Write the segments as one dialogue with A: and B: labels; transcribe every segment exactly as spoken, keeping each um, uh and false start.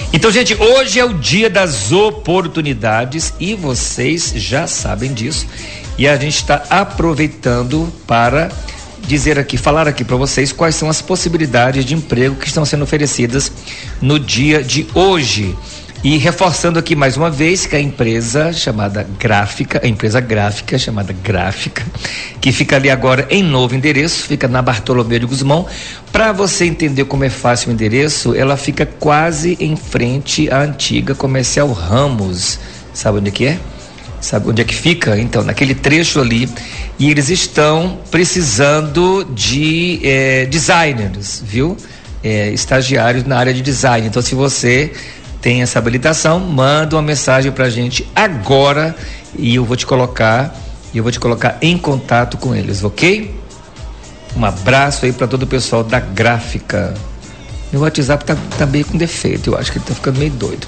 A: Então, gente, hoje é o dia das oportunidades e vocês já sabem disso. E a gente está aproveitando para dizer aqui, falar aqui para vocês quais são as possibilidades de emprego que estão sendo oferecidas no dia de hoje. E reforçando aqui mais uma vez que a empresa chamada Gráfica, a empresa gráfica chamada Gráfica, que fica ali agora em novo endereço, fica na Bartolomeu de Guzmão. Para você entender como é fácil o endereço, ela fica quase em frente à antiga Comercial Ramos. Sabe onde é que é? Sabe onde é que fica? Então, naquele trecho ali. E eles estão precisando de eh, designers, viu? Eh, estagiários na área de design. Então, se você tem essa habilitação, manda uma mensagem pra gente agora e eu vou te colocar, eu vou te colocar em contato com eles, ok? Um abraço aí para todo o pessoal da Gráfica. Meu WhatsApp tá, tá meio com defeito, eu acho que ele tá ficando meio doido.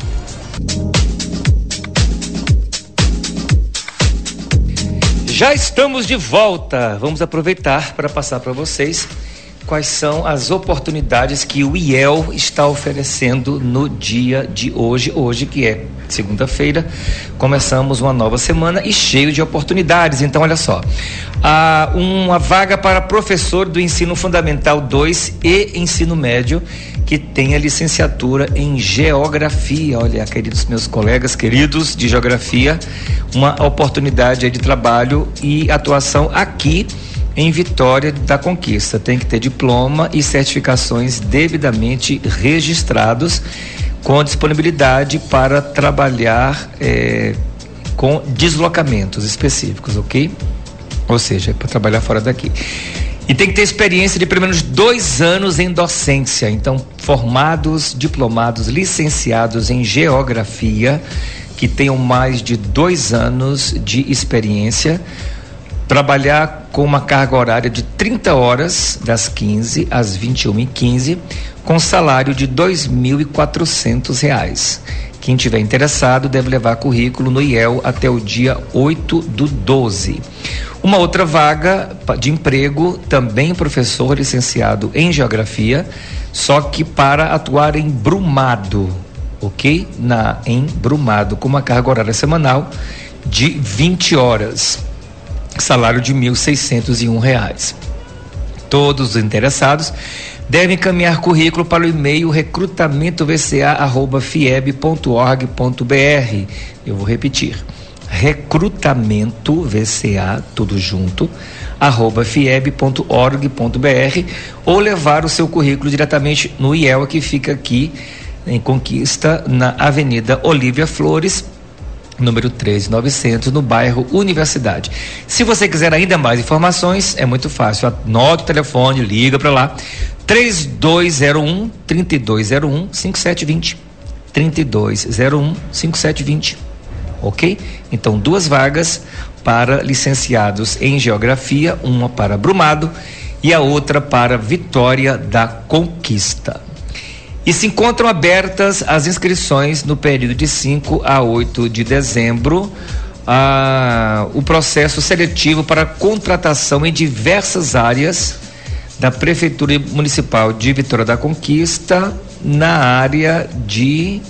A: Já estamos de volta. Vamos aproveitar para passar para vocês quais são as oportunidades que o I E L está oferecendo no dia de hoje, hoje que é segunda-feira, começamos uma nova semana e cheio de oportunidades. Então, olha só, há uma vaga para professor do ensino fundamental dois e ensino médio que tenha licenciatura em geografia. Olha, queridos meus colegas queridos de geografia, uma oportunidade aí de trabalho e atuação aqui em Vitória da Conquista. Tem que ter diploma e certificações devidamente registrados, com disponibilidade para trabalhar eh, com deslocamentos específicos, ok? Ou seja, para trabalhar fora daqui. E tem que ter experiência de pelo menos dois anos em docência. Então, formados, diplomados, licenciados em geografia, que tenham mais de dois anos de experiência, trabalhar com uma carga horária de trinta horas, das quinze às vinte e uma e quinze, com salário de dois mil e quatrocentos reais. Quem tiver interessado deve levar currículo no I E L até o dia oito do doze. Uma outra vaga de emprego, também professor licenciado em geografia, só que para atuar em Brumado, ok? Na, em Brumado, com uma carga horária semanal de vinte horas. Salário de mil seiscentos e um reais. Todos os interessados devem encaminhar currículo para o e-mail recrutamento v c a arroba fieb ponto org ponto b r. Eu vou repetir: recrutamento v c a, tudo junto, arroba fieb ponto org ponto b r, ou levar o seu currículo diretamente no I E L, que fica aqui em Conquista, na Avenida Olívia Flores, número três mil e novecentos, no bairro Universidade. Se você quiser ainda mais informações, é muito fácil. Anote o telefone, liga para lá, três dois zero um, três dois zero um, cinco sete dois zero, três dois zero um, cinco sete dois zero, ok? Então, duas vagas para licenciados em geografia, uma para Brumado e a outra para Vitória da Conquista. E se encontram abertas as inscrições no período de cinco a oito de dezembro, ah, o processo seletivo para contratação em diversas áreas da Prefeitura Municipal de Vitória da Conquista, na área de,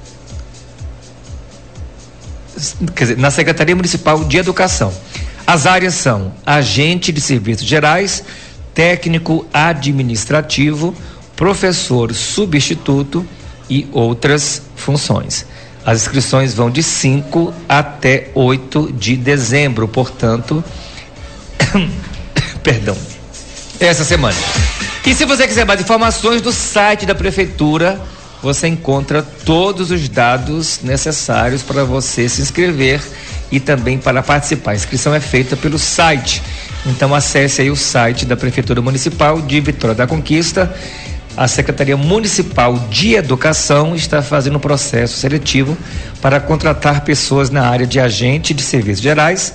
A: quer dizer, na Secretaria Municipal de Educação. As áreas são agente de serviços gerais, técnico administrativo, professor substituto e outras funções. As inscrições vão de cinco até oito de dezembro, portanto, perdão, essa semana. E se você quiser mais informações, do site da Prefeitura você encontra todos os dados necessários para você se inscrever e também para participar. A inscrição é feita pelo site. Então acesse aí o site da Prefeitura Municipal de Vitória da Conquista. A Secretaria Municipal de Educação está fazendo um processo seletivo para contratar pessoas na área de agente de serviços gerais,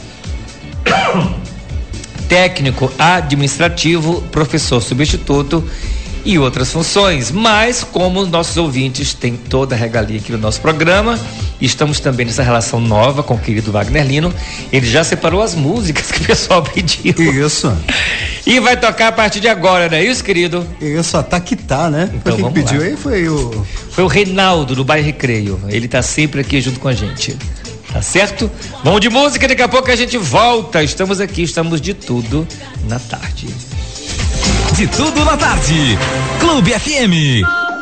A: técnico administrativo, professor substituto e outras funções. Mas, como os nossos ouvintes têm toda a regalia aqui no nosso programa, estamos também nessa relação nova com o querido Wagner Lino. Ele já separou as músicas que o pessoal pediu.
B: Isso.
A: E vai tocar a partir de agora, não é isso, querido?
B: Isso, só tá que tá, né?
A: Então
B: quem
A: vamos
B: pediu
A: lá.
B: aí foi o...
A: Foi o Reinaldo, do Bairro Recreio. Ele tá sempre aqui junto com a gente. Tá certo? Vamos de música, daqui a pouco a gente volta. Estamos aqui, estamos de tudo na tarde.
C: De tudo na tarde. Clube F M.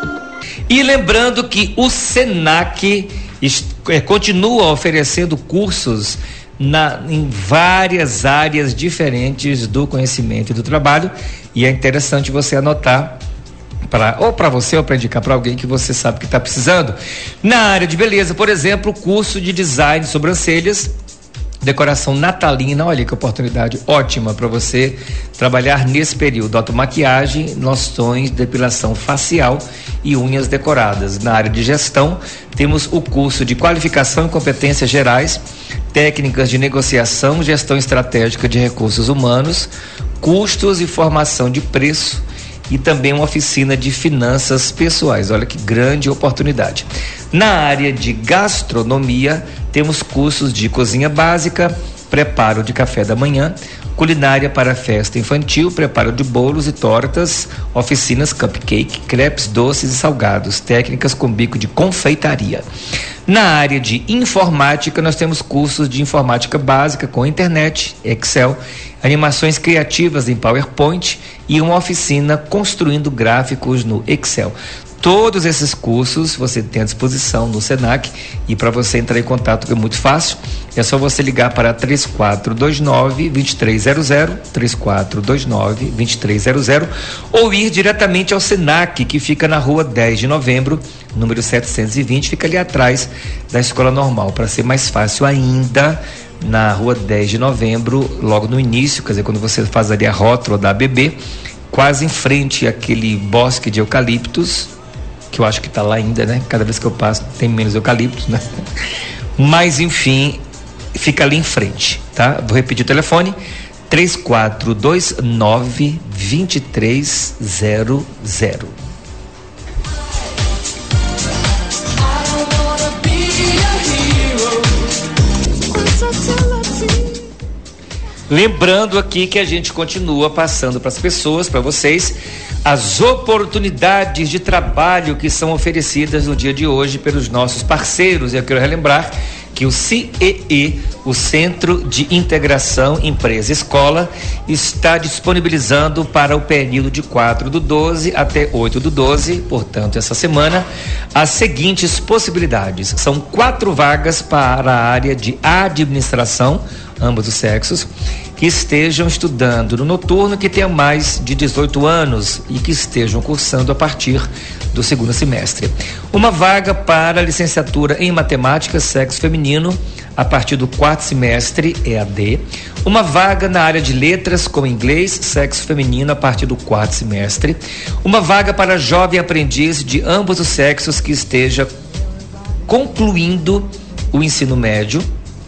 A: E lembrando que o Senac é, continua oferecendo cursos na, em várias áreas diferentes do conhecimento e do trabalho, e é interessante você anotar pra, ou para você ou para indicar para alguém que você sabe que está precisando. Na área de beleza, por exemplo, curso de design de sobrancelhas, decoração natalina, olha que oportunidade ótima para você trabalhar nesse período. Automaquiagem, loções, depilação facial e unhas decoradas. Na área de gestão, temos o curso de qualificação e competências gerais, técnicas de negociação, gestão estratégica de recursos humanos, custos e formação de preço, e também uma oficina de finanças pessoais. Olha que grande oportunidade. Na área de gastronomia, temos cursos de cozinha básica, preparo de café da manhã, culinária para festa infantil, preparo de bolos e tortas, oficinas cupcake, crepes, doces e salgados, técnicas com bico de confeitaria. Na área de informática, nós temos cursos de informática básica com internet, Excel, animações criativas em PowerPoint e uma oficina construindo gráficos no Excel. Todos esses cursos você tem à disposição no Senac, e para você entrar em contato é muito fácil, é só você ligar para três quatro dois nove, dois três zero zero, três quatro dois nove, dois três zero zero, ou ir diretamente ao Senac, que fica na rua dez de novembro, número setecentos e vinte, fica ali atrás da Escola Normal. Para ser mais fácil ainda, na rua dez de novembro, logo no início, quer dizer, quando você faz ali a rótula da A B B, quase em frente àquele bosque de eucaliptos, que eu acho que está lá ainda, né? Cada vez que eu passo tem menos eucaliptos, né? Mas enfim, fica ali em frente, tá? Vou repetir o telefone: três quatro dois nove, dois três zero zero. Lembrando aqui que a gente continua passando para as pessoas, para vocês, as oportunidades de trabalho que são oferecidas no dia de hoje pelos nossos parceiros. E eu quero relembrar que o C E E, o Centro de Integração Empresa-Escola, está disponibilizando para o período de quatro do doze até oito do doze, portanto, essa semana, as seguintes possibilidades. São quatro vagas para a área de administração, ambos os sexos, que estejam estudando no noturno, que tenham mais de dezoito anos e que estejam cursando a partir do segundo semestre. Uma vaga para licenciatura em matemática, sexo feminino, a partir do quarto semestre, E A D. Uma vaga na área de letras, com inglês, sexo feminino, a partir do quarto semestre. Uma vaga para jovem aprendiz de ambos os sexos que esteja concluindo o ensino médio.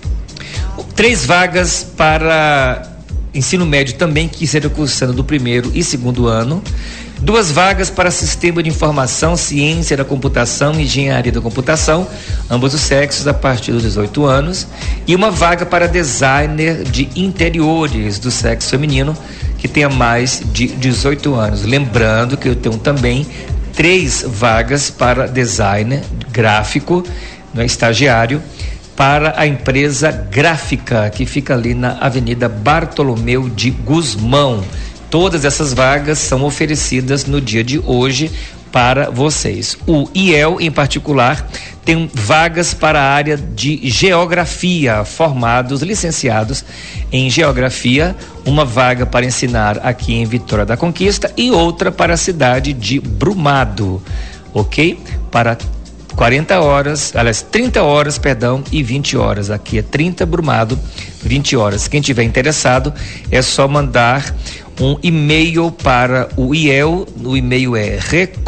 A: Três vagas para ensino médio também, que serão cursando do primeiro e segundo ano. Duas vagas para sistema de informação, ciência da computação e engenharia da computação, ambos os sexos, a partir dos dezoito anos. E uma vaga para designer de interiores do sexo feminino, que tenha mais de dezoito anos. Lembrando que eu tenho também três vagas para designer gráfico, no estagiário, para a empresa gráfica, que fica ali na Avenida Bartolomeu de Guzmão. Todas essas vagas são oferecidas no dia de hoje para vocês. O I E L, em particular, tem vagas para a área de geografia, formados, licenciados em geografia, uma vaga para ensinar aqui em Vitória da Conquista e outra para a cidade de Brumado, ok? Para quarenta horas, aliás, trinta horas, perdão, e vinte horas. Aqui é trinta, Brumado, vinte horas. Quem tiver interessado, é só mandar um e-mail para o I E L. O e-mail é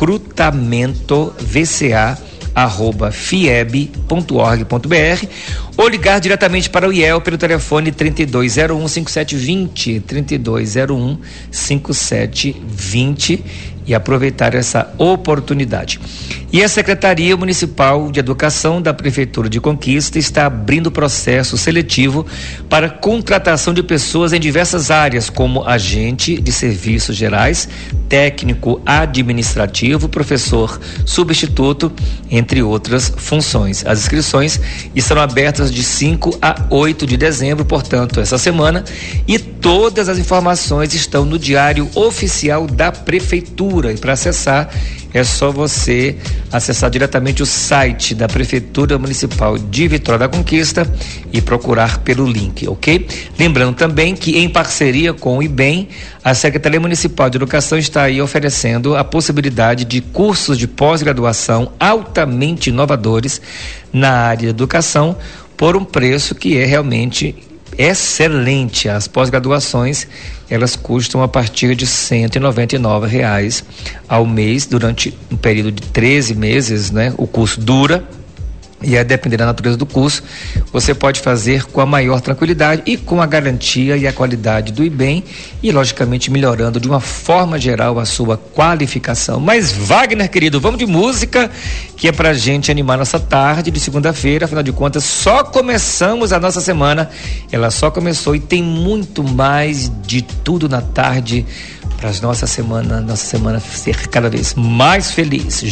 A: recrutamentovca arroba fieb ponto org ponto br, ou ligar diretamente para o I E L pelo telefone trinta e dois zero um, cinquenta e sete vinte, trinta e dois zero um, cinquenta e sete vinte, e aproveitar essa oportunidade. E a Secretaria Municipal de Educação da Prefeitura de Conquista está abrindo processo seletivo para contratação de pessoas em diversas áreas, como agente de serviços gerais, técnico administrativo, professor substituto, entre outras funções. As inscrições estarão abertas de cinco a oito de dezembro, portanto, essa semana, e todas as informações estão no Diário Oficial da Prefeitura. E para acessar, é só você acessar diretamente o site da Prefeitura Municipal de Vitória da Conquista e procurar pelo link, ok? Lembrando também que, em parceria com o IBEM, a Secretaria Municipal de Educação está aí oferecendo a possibilidade de cursos de pós-graduação altamente inovadores na área de educação por um preço que é realmente excelente. As pós-graduações, elas custam a partir de cento e noventa e nove reais ao mês durante um período de treze meses, né? O curso dura. E a depender da natureza do curso, você pode fazer com a maior tranquilidade e com a garantia e a qualidade do IBEM e, logicamente, melhorando de uma forma geral a sua qualificação. Mas, Wagner, querido, vamos de música, que é pra gente animar nossa tarde de segunda-feira. Afinal de contas, só começamos a nossa semana. Ela só começou e tem muito mais de tudo na tarde para a nossa semana, nossa semana ser cada vez mais feliz.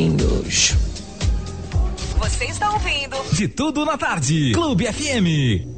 A: Juntinhos.
C: Você está ouvindo De Tudo na Tarde, Clube F M.